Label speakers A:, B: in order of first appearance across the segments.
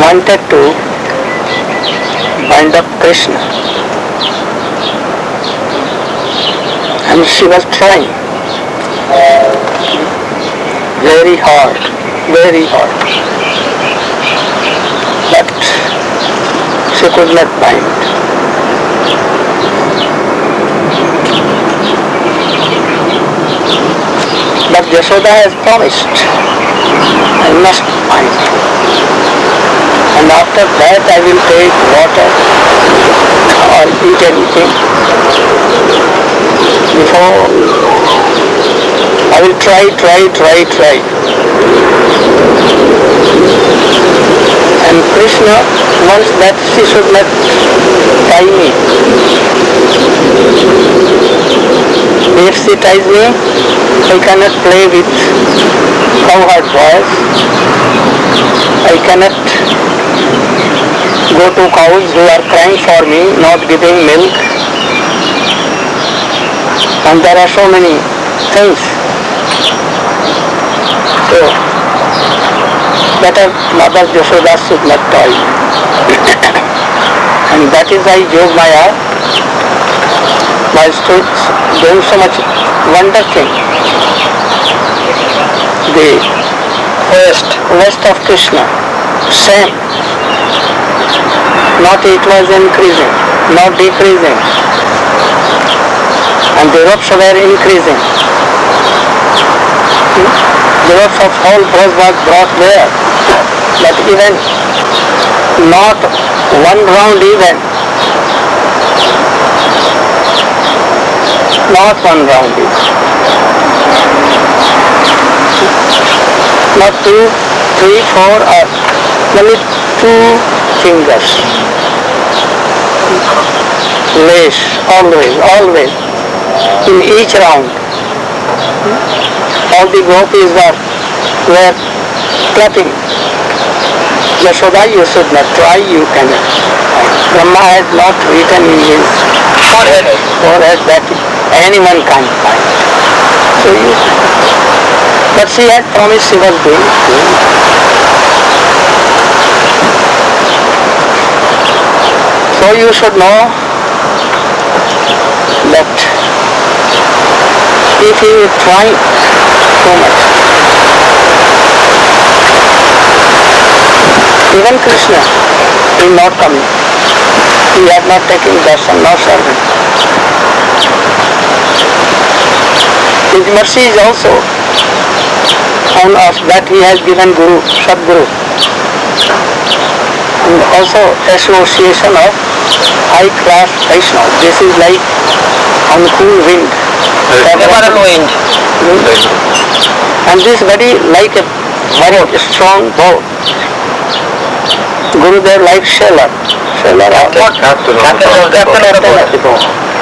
A: wanted to bind up Krishna. And she was trying very hard. But she could not bind. But Yashoda has promised, I must bind. And after that I will take water or eat anything. Before I will try. And Krishna wants that she should not tie me. If she ties me, I cannot play with cowherd boys. I cannot go to cows who are crying for me, not giving milk. And there are so many things. So, better Mother Yashoda should not toy. And that is why Yogamaya was doing so much wonder thing. The waist of Krishna, same. Not it was increasing, not decreasing. And the ropes were increasing. The ropes of whole Braj was brought there. But even not one round even. Not one round even. Not 2, 3, 4 or only 2 fingers. Lace, always. In each round. All the gopis were clapping. Yashoda, you should not try, you cannot. Brahma has not written in his forehead that anyone can't find. So but she had promised she was doing. So you should know that if you try so much, even Krishna is not coming. He had not taken darshan nor servant. His mercy is also on us that he has given Guru, Sadguru. And also association of high class Vaishnava. This is like on cool wind.
B: Wind.
A: And this body like a very strong bow. Gurudev like sailor. Captain of the boat.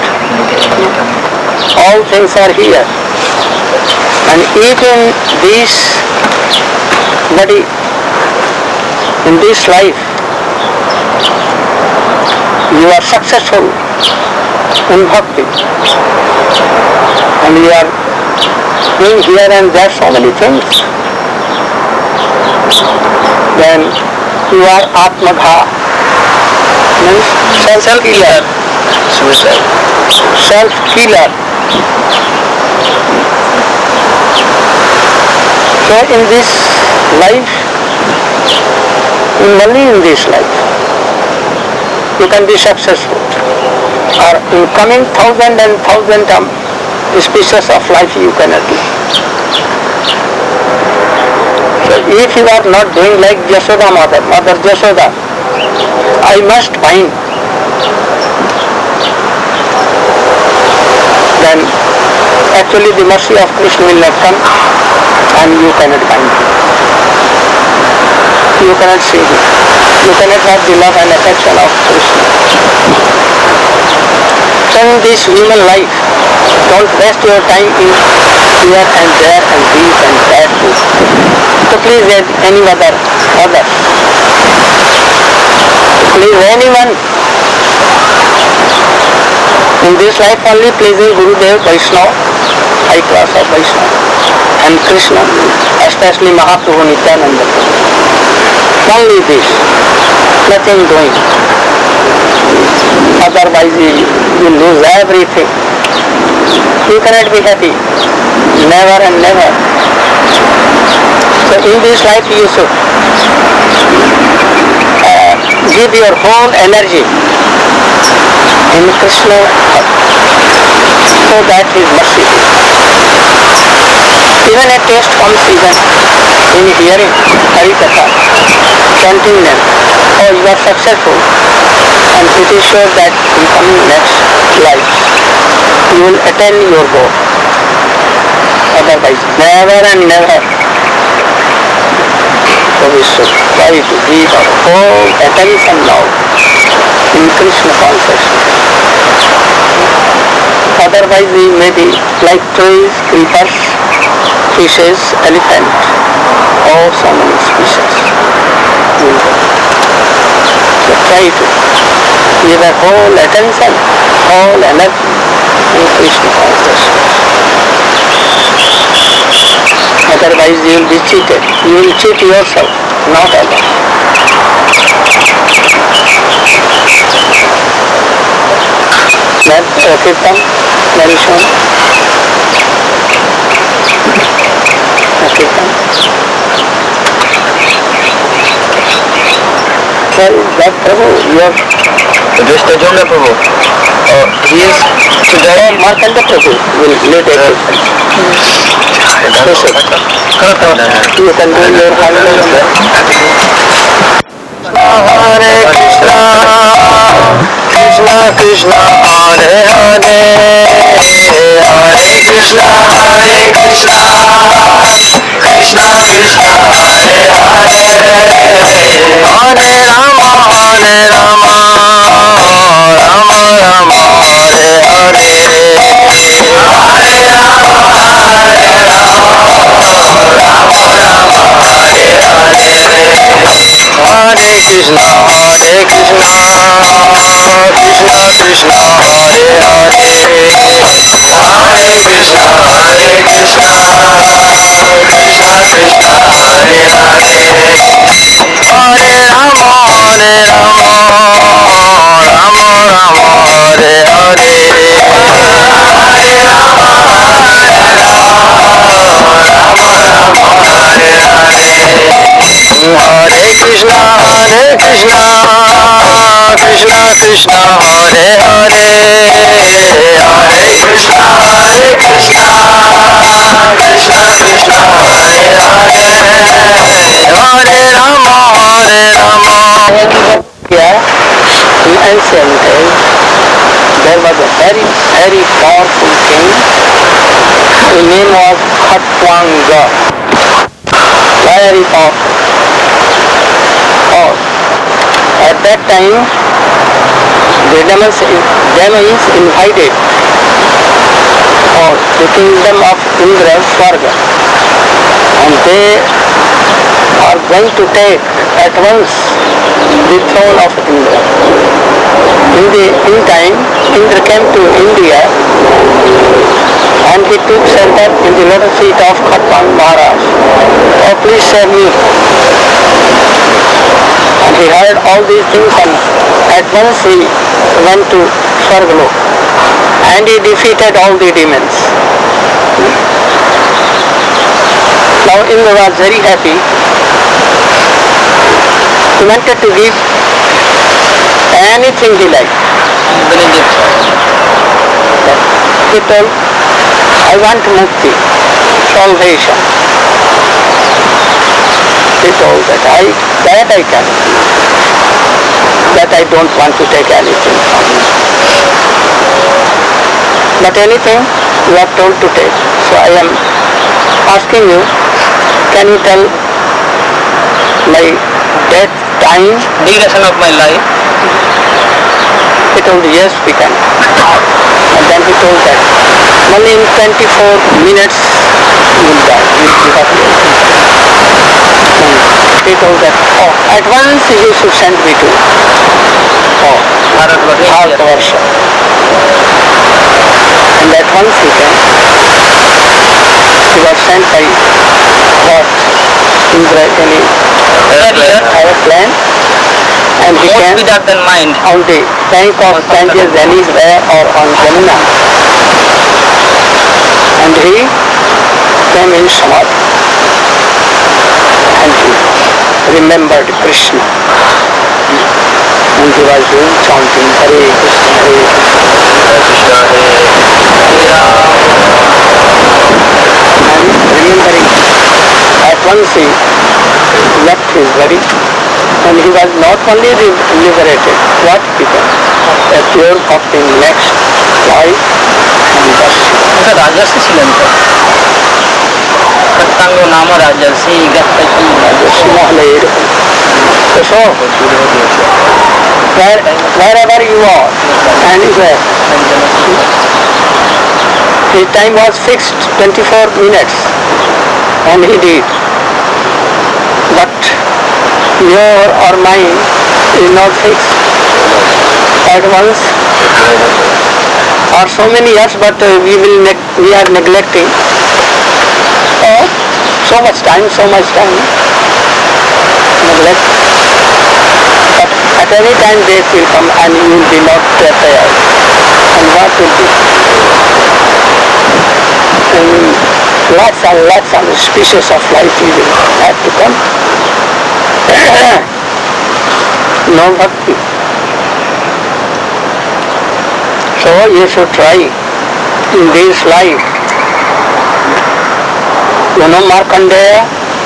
A: All things are here. And if in this body, in this life, you are successful in bhakti, and you are doing here and there so many things, then you are Atmagha, means self-killer,
B: Suicide.
A: self-killer. So in this life, only in this life, you can be successful. Or in coming thousand species of life you cannot do. So if you are not doing like Yashoda Mother Yashoda, I must bind. Then actually the mercy of Krishna will not come and you cannot bind him. You cannot see him. You cannot have the love and affection of Krishna. So in this human life, don't waste your time in here and there and this and that. To please any other. To please anyone. In this life only pleasing Gurudev, Vaishnava, high class of Vaishnava, and Krishna, especially Mahaprabhu Nityananda. Only this. nothing doing. Otherwise you will lose everything. You cannot be happy. Never and never. So in this life you should give your whole energy in Krishna so that His mercy. Even a taste comes even in hearing Harikatha, chanting them. Oh, you are successful, and it is sure that in coming next life you will attain your goal. Otherwise, never and never. So we should try to give our whole attention now in Krishna consciousness. Otherwise we may be like trees, creepers, fishes, elephant, or so many species. So try to give a whole attention, whole energy in Krishna consciousness. Otherwise you will be cheated. You will cheat yourself, not others. That Kirtan, very soon. Kirtan. Well, that Prabhu, you have...
B: This Tajunda Prabhu. He is today.
A: Markanda Prabhu will lead a Kirtan. You can do your
B: Hare Krishna, Krishna Krishna, Hare Hare, Hare Krishna, Krishna Krishna, Hare Hare, Hare Rama, Rama Rama, Hare Hare, Hare Krishna, Krishna Krishna, Hare Hare, Hare Krishna, Krishna Krishna, Hare Hare, Hare Rama, Rama Rama, Hare Hare, Hare Krishna, Krishna Krishna, Hare Hare, Hare Krishna, Krishna Krishna, Hare Hare, Hare Rama,
A: Yeah, in ancient days, there was a very, very powerful king. His name was Khatwanga. Very powerful. At that time, the demons invited the kingdom of Indra, Swarga, and they are going to take at once the throne of Indra. In time, Indra came to India and he took shelter in the lotus feet of Khatwang Maharaj. Oh, please save me. And he heard all these things and at once he went to Swargalok and he defeated all the demons. Now Indra was very happy. He wanted to give anything he liked. He told, I want mukti, salvation. He told that I can, that I don't want to take anything from you. But anything you are told to take. So I am asking you, can you tell my death time?
B: duration of my life.
A: He told, yes, we can. And then he told that only in 24 minutes you will die. You will give up your life. He told that, at once you should send me to Bharatvarsha. And at once he came. He was sent by God, Indra, in a aeroplane, and he
B: more
A: came
B: sweeter than mind.
A: on the bank of Ganges anywhere or on Jamuna. And he came in Samadhi. And he remembered Krishna. And he was doing chanting Hare Krishna, Hare Krishna. And remembering, at once he left his body, and he was not only liberated, what became? A pure bhakti next life and Darshi.
B: এটা রাজর্ষি ছিলেন তো সত্যাঙ্গ নাম রাজর্ষি
A: Darshi নহলে এরকম। So, wherever you are, anywhere, his time was fixed 24 minutes, and he did. But your or mine is not fixed. At once, or so many years, but we are neglecting. Oh, so much time, neglect. But at any time death will come and you will be not prepared. And what will be? Lots and species of life you will have to come. No bhakti. So you should try in this life. You know Markandeya?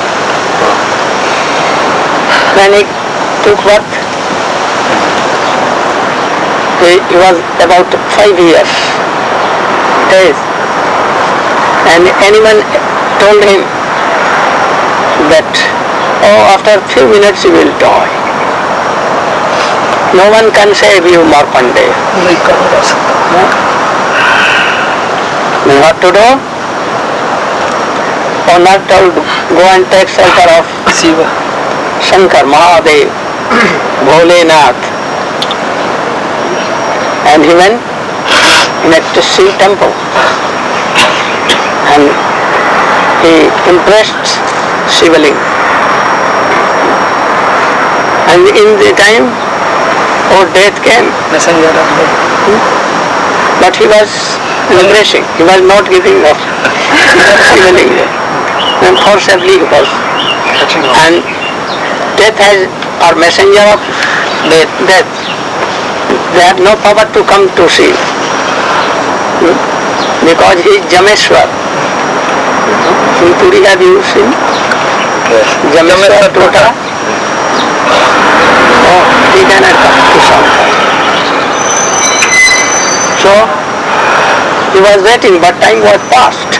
A: When he took birth, he was about 5 years. And anyone told him that, oh, after a few minutes you will die. No one can save you, Markandeya. No? Then what to do? Owner told, go and take shelter of
B: Shiva.
A: Shankar, Mahadev, Bholenath. And he went in a Shiva temple. And he impressed Shivaling. And in the time, death came.
B: Messenger of God.
A: But he was embracing. He was not giving up. Shivaling. And forcibly he was. And death has, or messenger of death. They have no power to come to see. Because he is Jameshwar. In Puri have you seen?
B: Yes.
A: Jameshwar Tota. Oh, he cannot come to Shankar. So, he was waiting, but time was past.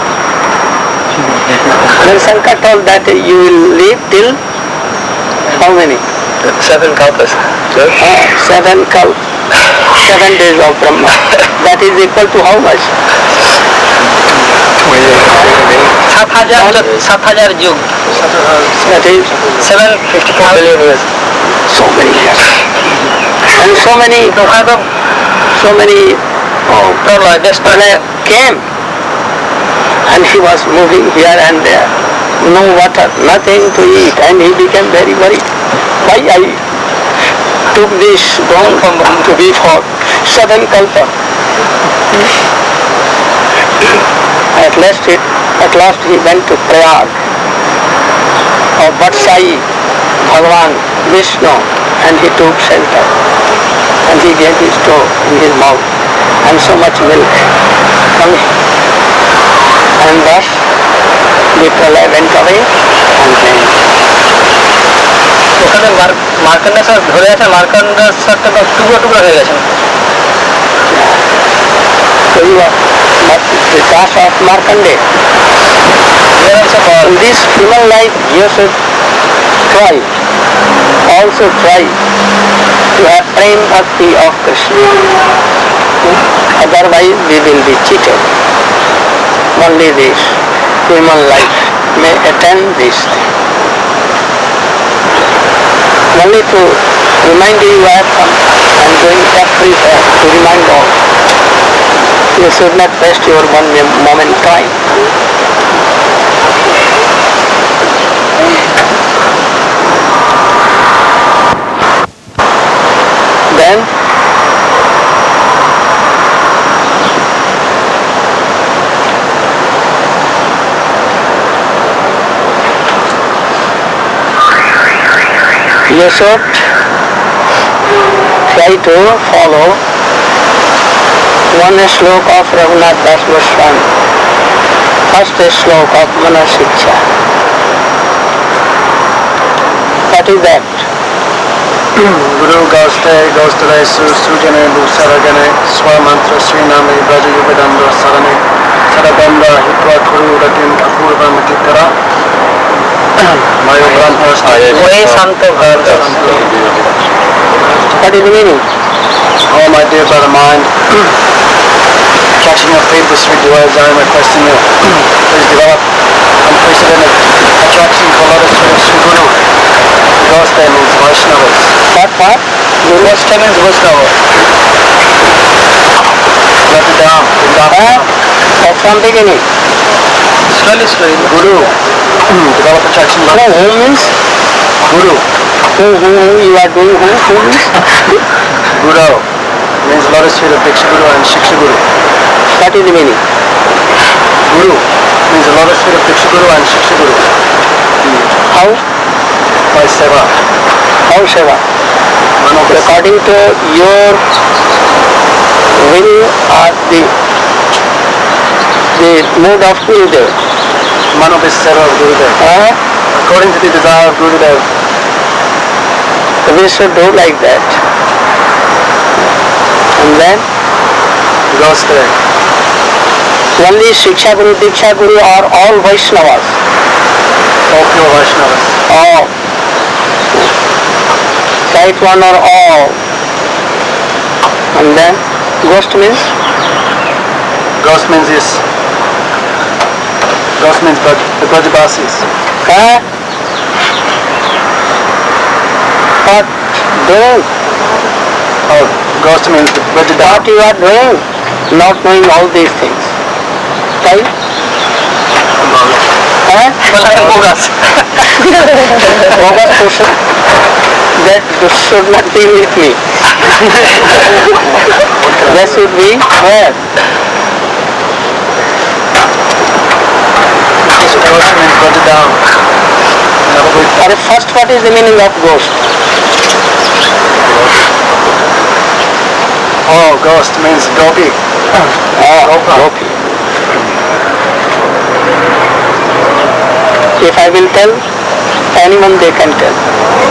A: Then Shankar told that you will live till how many?
B: 7 kalpas.
A: 7 days of Brahma. That is equal to how much?
B: 7,000 যুগ।
A: That is
B: 754 billion years.
A: so many years. And so many
B: Pralay
A: Pralaya came. And he was moving here and there. No water, nothing to eat. And he became very worried. Why I took this bone to be for 7 kalpa? At last he went to Prayag of Vatsai, Bhagavan, Vishnu, and he took shelter. And he gave his toe in his mouth and so much milk coming. And thus the Pralaya went away and came.
B: ওখানে মার্কন্ডেশ্বর ধরে আছে, মার্কন্ডেশ্বরটা তো টুকরো হয়ে গেছে।
A: So you are the task of Markandeya. In this human life you should also try to have prem bhakti of Krishna. Otherwise we will be cheated. Only this human life may attain this thing. Only to remind you I have come and going everywhere to remind all. You should not waste your one moment time. You should try to follow one slok of Raghunath Das Goswami. First slok of Mana Shiksha. What is that?
C: Guru Goste Gostare Sujane Busaragane Swamantra Sriname Braja Yugadanda Sarane Sadabanda Hitwa Kuru Ratin Apurva Matitara Mayo Grantha
B: Way Santa Grantha.
A: What is the meaning?
C: Oh my dear brother mind, catching your feet with sweet words, I am requesting you. Please develop unprecedented attraction for Lord Sri Guru. Goste means Vaishnavas.
A: What?
B: Goste means Vaishnava.
C: Let it down.
A: From beginning.
B: Slowly.
C: Guru. Develop attraction.
A: Who means?
C: Guru.
A: Who you are doing who means?
C: Guru means Lord Sri Diksha Guru and Shiksha Guru.
A: What is the meaning?
C: Guru means Lord Sri Diksha Guru and Shiksha Guru.
A: How?
C: By Seva.
A: How Seva? According to your will or the mood of Gurudev.
C: Manobis Seva of Gurudev. According to the desire of Gurudev.
A: We should do like that. And then?
C: Goes there.
A: Only Shiksha Guru, Diksha Guru are all Vaishnavas.
C: All pure Vaishnavas.
A: All. Right one or all. And then? Ghost means?
C: Ghost means yes. Ghost means the Brajabasis.
A: What doing?
C: Oh, ghost means the Brajabasis.
A: What you are doing? Not knowing all these things. Right?
B: Bogus.
A: Bogus person. That should not be with me. That should be where?
C: Ghost means Brajadown.
A: First, what is the meaning of ghost?
C: Oh, ghost means Gopi.
A: Gopi. If I will tell, anyone they can tell.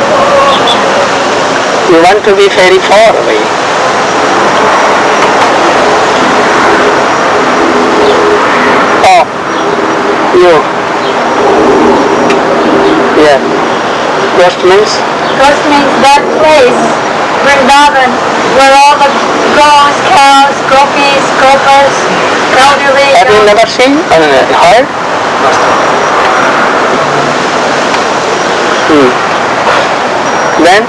A: You want to be very far away. Oh, you. Yeah. Ghost means?
D: Ghost means that place, Vrindavan, where all the goats, cows, gopis, gopas, elderly.
A: Have you never seen or heard? Then?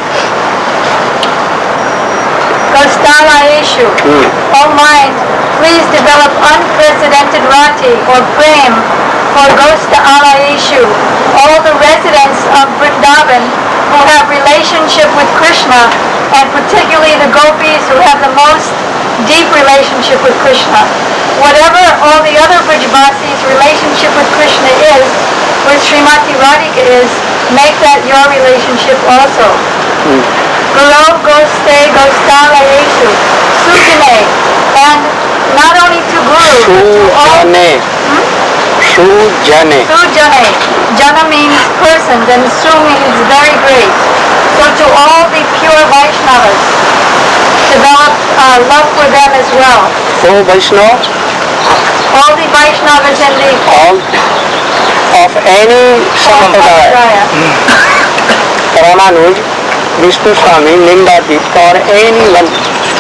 D: Gostala issue. O mind, please develop unprecedented rati or prem for Gostala issue. All the residents of Vrindavan who have relationship with Krishna, and particularly the gopis who have the most deep relationship with Krishna. Whatever all the other Brajbasis' relationship with Krishna is, where Srimati Radhika is, make that your relationship also. Guru Goste Gostala Yeshu. Sujane. And not only to Guru, but to all.
A: Sujane.
D: Sujane. Jana means persons and Su means very great. So to all the pure Vaishnavas, develop love for them as well.
A: Oh, Vaishnava?
D: All the Vaishnavas and the...
A: All of any sampradaya. Ramanuj, Vishnu Swami, Limbaditya or anyone.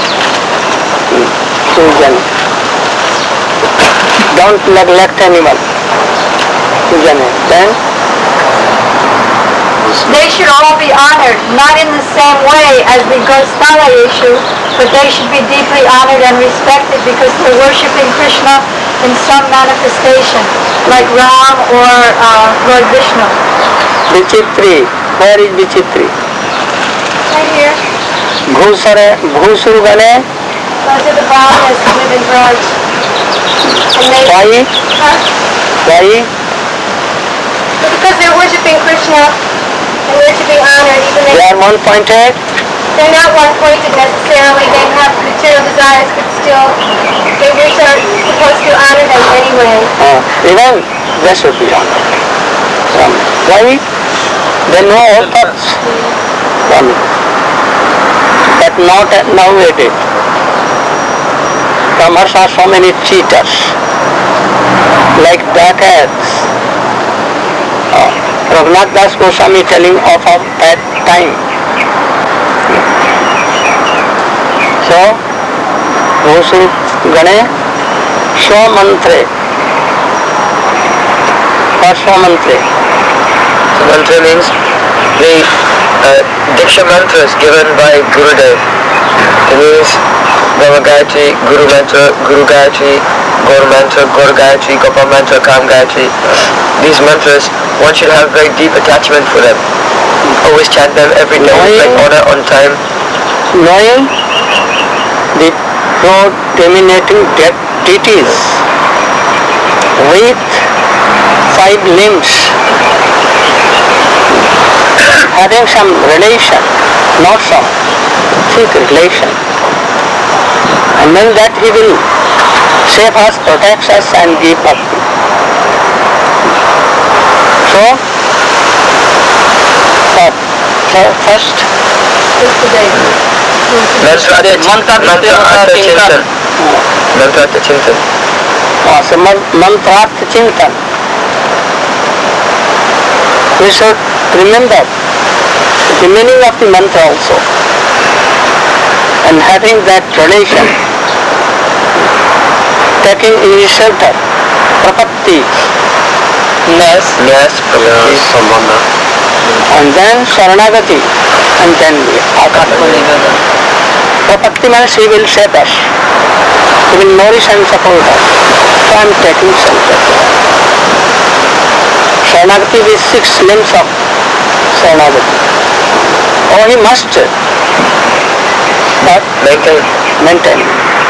A: Sujane. Don't neglect anyone. Sujane. Then?
D: They should all be honored, not in the same way as the Gostala issue, but they should be deeply honored and respected because they're worshipping Krishna in some manifestation, like Ram or Lord Vishnu.
A: Vichitri. Where is Vichitri?
D: Right here.
A: Bhusurgane.
D: Those are the Brahmanas who live in Braj.
A: Why? Why?
D: Because they're worshipping Krishna and they're to be honored even
A: They are one-pointed.
D: They're not one-pointed necessarily. They have material desires, but still, they wish are supposed to honor them anyway.
A: Even they should be honored. Why? They know all thoughts. But not nowadays. Brahmas are so many cheaters, like dacoits. Raghunath Das Goswami telling of that time. So, Goshu Gane Swamantre. What Swamantre?
B: Mantra means the Diksha mantras given by Gurudev. It means Brahma Gayatri, Guru Mantra, Guru Gayatri, Gaur Mantra, Gaur Gayatri, Gopal Mantra, Kam Gayatri. These mantras, one should have very deep attachment for them. Always chant them every day, like order on time.
A: Knowing the predominating deities with 5 limbs, having some relation, not some, thick relation. And then that he will save us, protect us and give up. So first,
B: Mantra Chintan.
A: so Mantrartha Chintan. We should remember the meaning of the mantra also, and having that relation, taking initiative, prapatti, and then Sharanagati, and then Atmaniveda. Prapatti means he will save us, he will nourish and support us. So I am taking shelter. Sharanagati with 6 limbs of Sharanagati. Oh, he must, but maintain.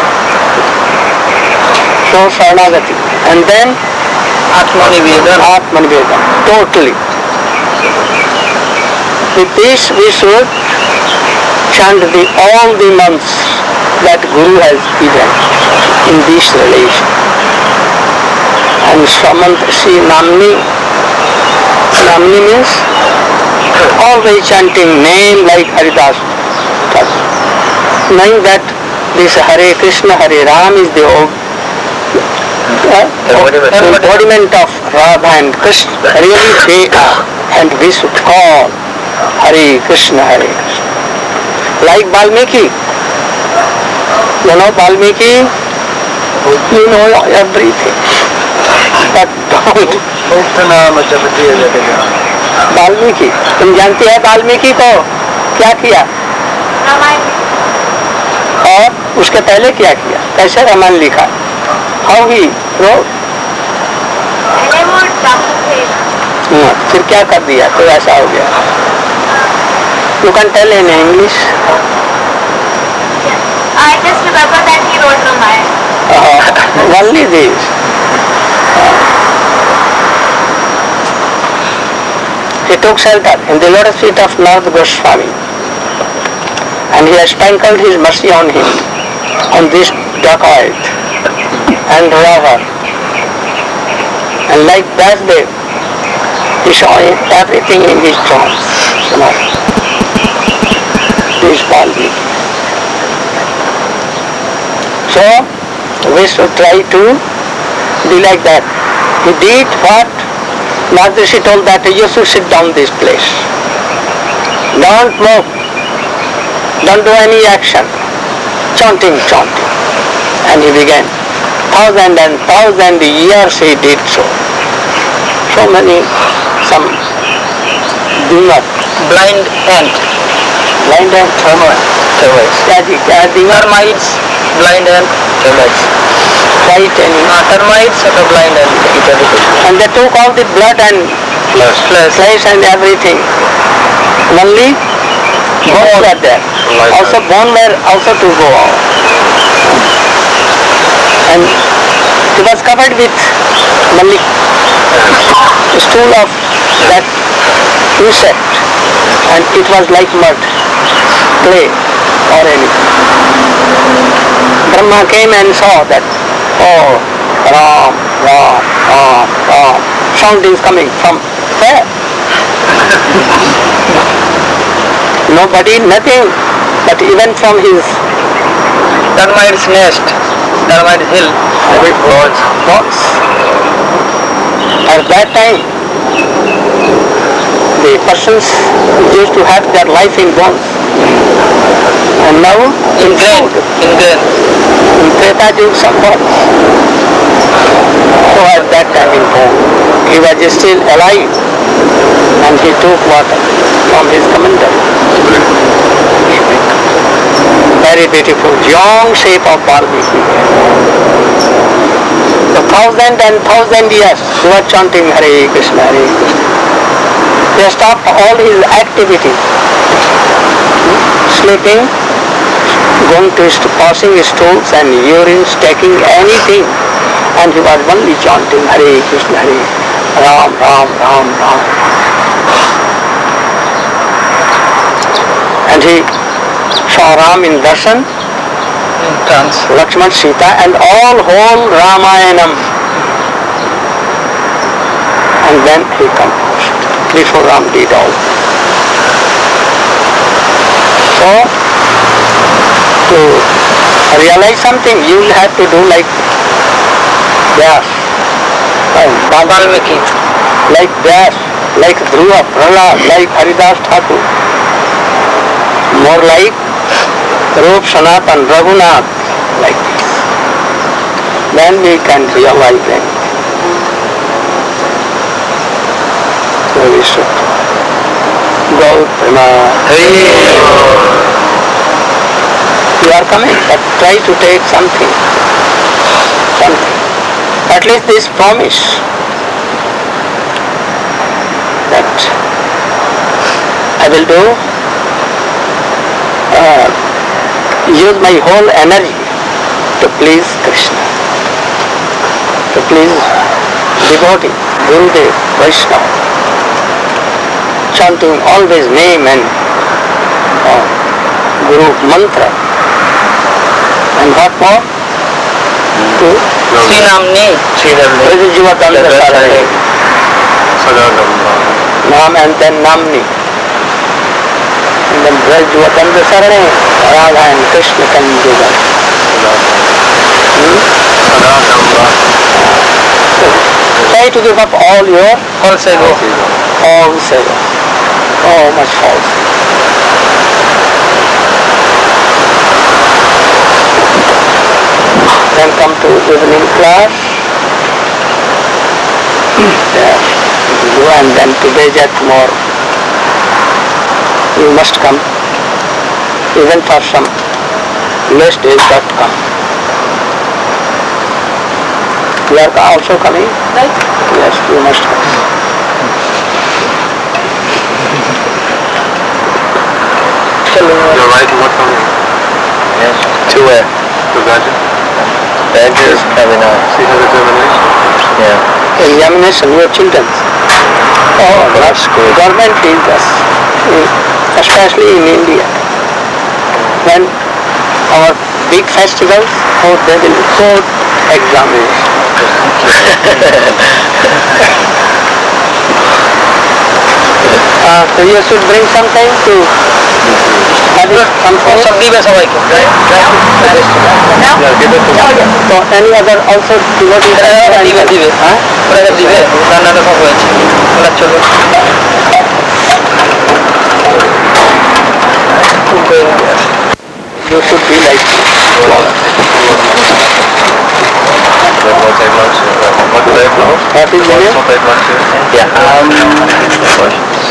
A: So Sharanagati, and then Atmaniveda, totally. With this we should chant all the months that Guru has given in this relation. And Sri Namni means always chanting name like Haridas, knowing that this Hare Krishna, Hare Ram is the embodiment of Radha and Krishna. Really they are, and we should call Hare Krishna, Hare Krishna. Like Valmiki. You know Valmiki? You know everything. But don't. Valmiki, तुम जानती है वाल्मीकि को क्या किया और उसके पहले क्या किया, कैसे रामायण लिखा, हाउ ही रोट, फिर क्या कर दिया, तो ऐसा हो गया. You can tell in English.
D: I just remember that he wrote Ramayana.
A: Only this. He took shelter in the lotus feet of Narad Goswami, and he has sprinkled his mercy on him, on this dacoit and robber. And like Vasudev, he saw everything in his charms. This Valmiki. So we should try to be like that. He did what Maharishi told, that you should sit down this place. Don't move. Don't do any action. Chanting. And he began. 1,000 and 1,000 years he did so. So many, some dinger.
B: Blind ant.
A: Termites.
B: Termites, blind ant, termites.
A: White animal.
B: Termites or blind ant, eat everything.
A: And they took all the blood and flesh and everything. Only bones were there. Also bone were also to go out. And it was covered with only stool of that insect, and it was like mud, clay or anything. Brahma came and saw that, oh, Ram, Ram, Ram, Ram. Sound is coming from where? Nobody, nothing, but even from his
B: termite's nest, termite hill,
A: bones. At that time, the persons used to have their life in bones. And now in
B: grain,
A: food,
B: in grain.
A: in Treta Yuga some bones. So at that time in bone, he was still alive and he took water from his commander. Very beautiful, young shape of Valmiki. So 1,000 years he was chanting Hare Krishna, Hare Krishna. He stopped all his activity, sleeping, going to passing stools and urines, taking anything, and he was only chanting Hare Krishna, Hare Ram, Ram, Ram, Ram. And he saw Ram in darshan,
B: In trance.
A: Lakshman, Sita, and all whole Ramayanam. And then he composed before Ram did all. So, to realize something, you will have to do like Vyas,
B: Valmiki.
A: like Vyas, like Dhruva, Prahlad, like Haridas Thakur. More like Rup, Sanatan, Raghunath, like this. Then we can realize them. So we should go You are coming, but try to take something. At least this promise that I will do, use my whole energy to please Krishna, to please devotee, Gurudev, Vaishnava, chanting always name and Guru mantra. And what more? To
B: Srinamni.
A: Praise Jivatandra Sarane. Nam and then Namni. And then Praise Jivatandra Sarane, Radha and Krishna can do that. Try to give up all your
B: False ego.
A: false ego. Oh, much false. Then come to evening class. There. And then today yet more. You must come. Even for some less days but come. You are also coming?
D: Right?
A: Yes, you must come.
C: You're right, what coming?
B: Yes. To where?
C: To Gaja?
B: That is coming out.
C: She has examination.
B: Yeah.
A: Examination, your children. Oh,
B: That's good.
A: Government is us, especially in India. When our big festivals, they will hold examination. So you should bring something to have it some food.
B: सब दिवे सबैको.
D: Now?
A: So any other also devotees?
B: दिवे दिवे. पुरा दिवे. रान्ना त सब हुन्छ. पुरा चलो.
A: You should be like
C: What do they have now?
A: what is your name?
C: What they have now?
B: Yeah.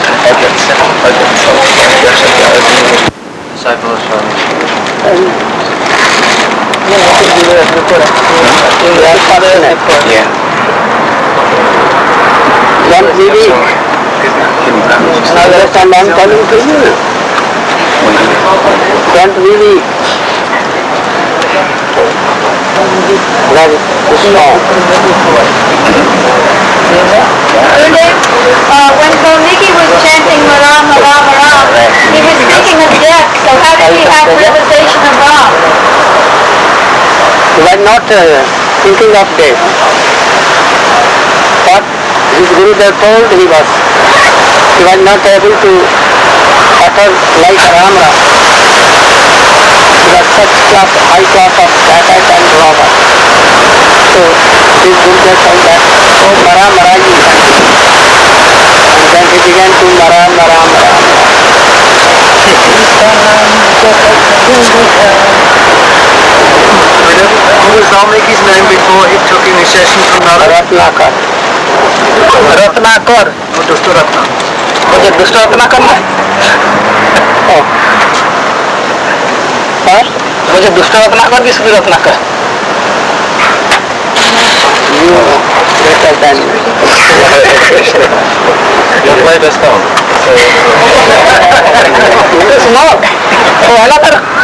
C: Disciples from
B: Yeah.
A: Don't really understand I'm telling to you. Don't really let it strong.
D: Gurudev, when Valmiki was chanting
A: thinking of death. What his Gurudev told, he was not able to utter like Ram. He was such high class of Datat and robber. So his Gurudev told that, oh Mara Mara you. And then he began to Mara Mara Mara.
C: Who was Valmiki's name before he took initiation from Narada?
A: Ratnakar.
B: Ratnakar.
C: No, Dushtaratna.
B: मुझे दुष्ट रत्ना करना है
A: Oh. What?
B: मुझे दुष्ट रत्ना कर किसकी रत्ना कर
A: You know better than me.
C: You played this down.
B: सुनो वो है ना तेरा